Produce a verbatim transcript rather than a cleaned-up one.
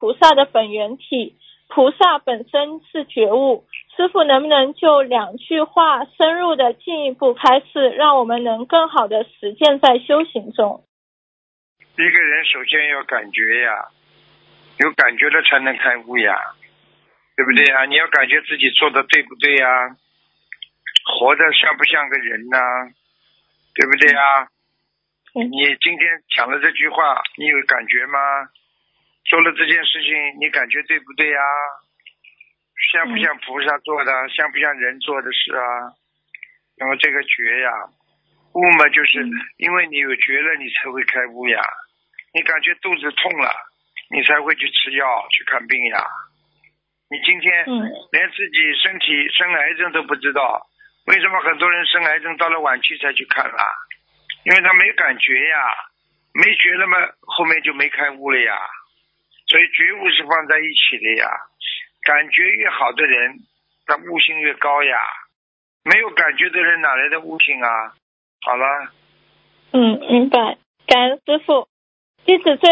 菩萨的本源体，菩萨本身是觉悟。师父能不能就两句话深入的进一步开示，让我们能更好的实践在修行中？ 一个人首先要感觉呀，有感觉了才能开悟呀，对不对呀？你要感觉自己做的对不对呀，活得像不像个人呢？对不对呀？你今天讲了这句话，你有感觉吗？做了这件事情，你感觉对不对呀？像不像菩萨做的，像不像人做的事啊？那么这个觉呀，悟嘛，就是因为你有觉了，你才会开悟呀。你感觉肚子痛了，你才会去吃药去看病呀。你今天连自己身体生癌症都不知道，为什么很多人生癌症到了晚期才去看了？因为他没感觉呀，没觉了嘛，后面就没开悟了呀。所以觉悟是放在一起的呀，感觉越好的人，他悟性越高呀。没有感觉的人哪来的悟性啊？好了。 嗯，明白。感恩师父。弟子最